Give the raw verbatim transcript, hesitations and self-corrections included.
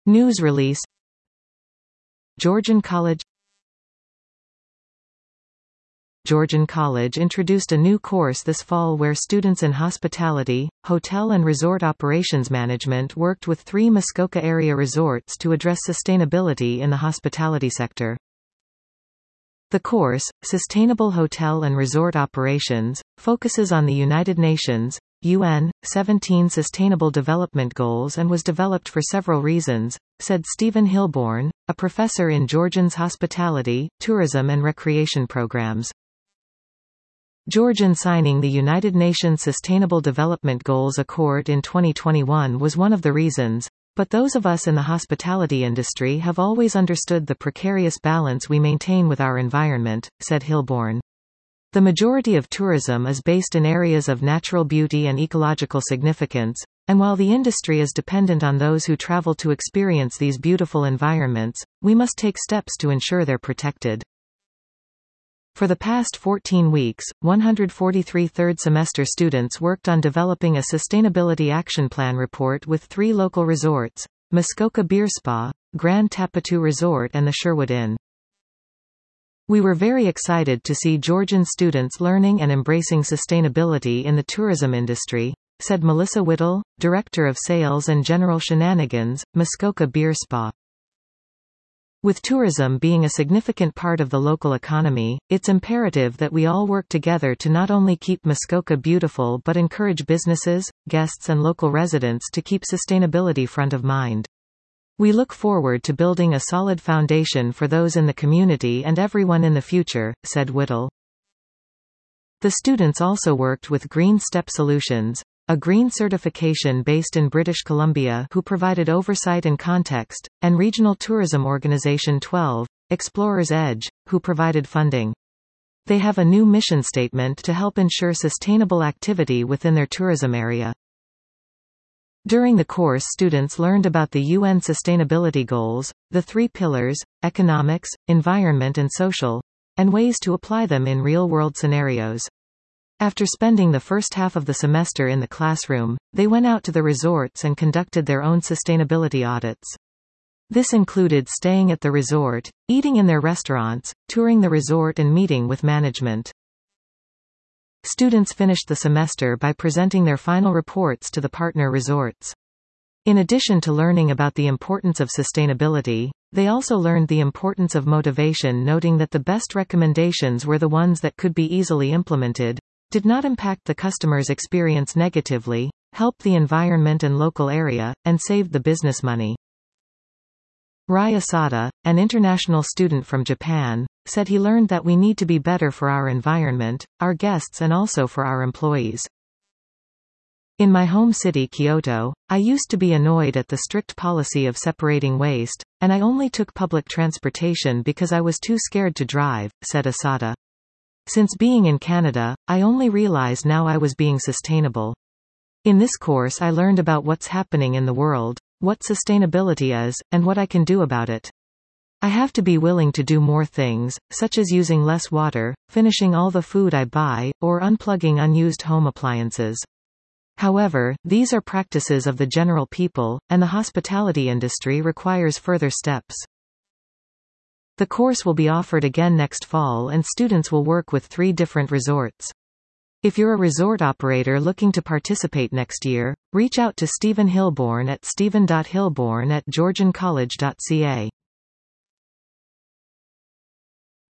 News release. Georgian College. Georgian College introduced a new course this fall where students in hospitality, hotel and resort operations management worked with three Muskoka area resorts to address sustainability in the hospitality sector. The course, Sustainable Hotel and Resort Operations, focuses on the United Nations U N seventeen Sustainable Development Goals and was developed for several reasons, said Stephen Hilborn, a professor in Georgian's hospitality, tourism and recreation programs. Georgian signing the United Nations Sustainable Development Goals Accord in twenty twenty-one was one of the reasons, but those of us in the hospitality industry have always understood the precarious balance we maintain with our environment, said Hilborn. The majority of tourism is based in areas of natural beauty and ecological significance, and while the industry is dependent on those who travel to experience these beautiful environments, we must take steps to ensure they're protected. For the past fourteen weeks, one hundred forty-three third-semester students worked on developing a Sustainability Action Plan report with three local resorts, Muskoka Beer Spa, Grand Tapatu Resort and the Sherwood Inn. We were very excited to see Georgian students learning and embracing sustainability in the tourism industry, said Melissa Whittle, Director of Sales and General Shenanigans, Muskoka Beer Spa. With tourism being a significant part of the local economy, it's imperative that we all work together to not only keep Muskoka beautiful but encourage businesses, guests and local residents to keep sustainability front of mind. We look forward to building a solid foundation for those in the community and everyone in the future, said Whittle. The students also worked with Green Step Solutions, a green certification based in British Columbia who provided oversight and context, and regional tourism organization twelve, Explorers Edge, who provided funding. They have a new mission statement to help ensure sustainable activity within their tourism area. During the course, students learned about the U N Sustainability Goals, the three pillars, economics, environment and social, and ways to apply them in real-world scenarios. After spending the first half of the semester in the classroom, they went out to the resorts and conducted their own sustainability audits. This included staying at the resort, eating in their restaurants, touring the resort and meeting with management. Students finished the semester by presenting their final reports to the partner resorts. In addition to learning about the importance of sustainability, they also learned the importance of motivation, noting that the best recommendations were the ones that could be easily implemented, did not impact the customer's experience negatively, helped the environment and local area, and saved the business money. Rai Asada, an international student from Japan, said he learned that we need to be better for our environment, our guests and also for our employees. In my home city Kyoto, I used to be annoyed at the strict policy of separating waste, and I only took public transportation because I was too scared to drive, said Asada. Since being in Canada, I only realized now I was being sustainable. In this course I learned about what's happening in the world, what sustainability is, and what I can do about it. I have to be willing to do more things, such as using less water, finishing all the food I buy, or unplugging unused home appliances. However, these are practices of the general people, and the hospitality industry requires further steps. The course will be offered again next fall and students will work with three different resorts. If you're a resort operator looking to participate next year, reach out to Stephen Hilborn at stephen dot hilborn at georgian college dot c a.